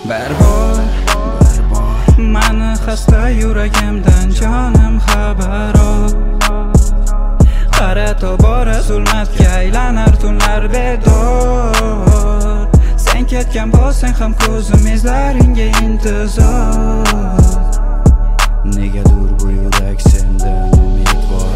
Barbor mani xasta yuragimdan jonim xabar ol. Qara tobora zulmatga aylanar tunlar bedor. Sen ketgan bo'lsang ham ko'zim izlaringga intizor. Negadir bu yurak sendan umidvor.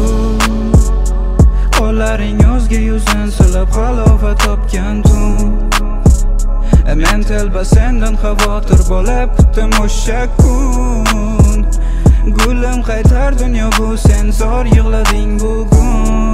Qo'llaring o'zga yuzin silab halovat topgan tun. Men telba sendan xavotir bo'lib kutdim o'sha kun. Gulim qaytar dunyo bu, sen zor yig'lading bugun.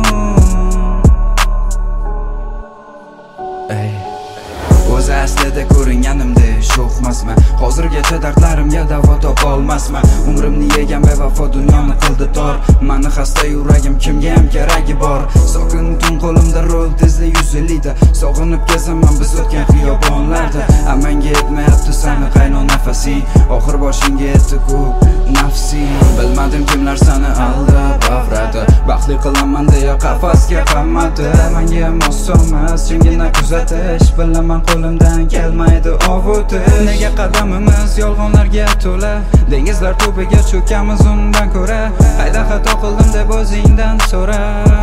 O'zi aslida ko'ringanimda sho'xmasman. Hozirgacha dardlarimga davo topolmasman. Umrimni yegan bevafo dunyoni qildi tor. Mani xasta yuragim kimga ham keragi bor. Sokin tun qo'limda rol tezda 150 da. Sog'inib kezaman biz o'tgan xiyobonlarda. Amanga yetmayapti sani qayno nafasing. Oxir boshingga yetdi-ku nafsi. Bilmadim kimlar sani aldab avradi. Baxtli qilaman deya qafasga qammadi. Menga ham osonmas jingina kuzatish. Bilaman qo'limdan kelmaydi ovutish. Nega qadamimiz yolg'onlarga to'la? Dengizlar tubiga cho'kamiz undan ko'ra. Hayda xato qildim deb o'zingdan so'ra.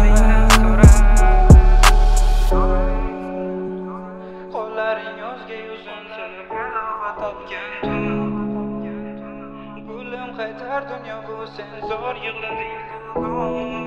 Qo'llaring o'zga yuzin silib halovat topgan tun. Gulim qaytar dunyo bu, sen zor yig'lading bugun.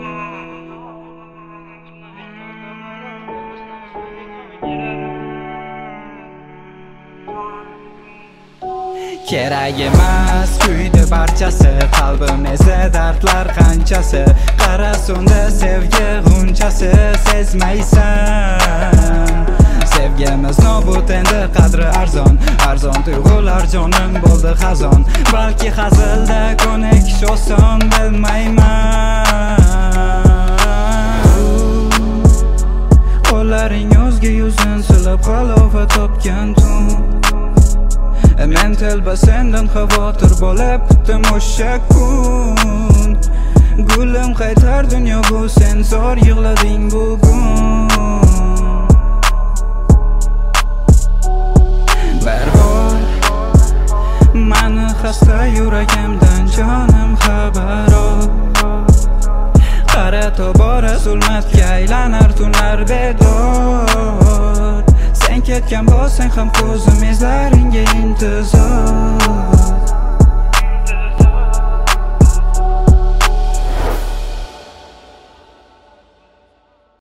Kerak emas kuydi barchasi, qalbim esa dardlar qanchasi. Qara so'nda sevgi g'unchasi, sezmaysan. Sevgimiz nobud endi qadri arzon. Arzon tuyg'ular jonim bo'ldi xazon. Balki hazilda ko'nikish oson, bilmayman. Qo'llaring o'zga yuzin silab halovat topgan tun. Men telba sendan xavotir bo'lib kutdim o'sha kun. Gulim qaytar dunyo bu, sen zor yig'lading bugun. Barbor mani xasta yuragimdan jonim xabar ol. Qara tobora zulmatga aylanar tunlar bedor. Sen ketgan bo'lsang ham ko'zim izlaringga intizor.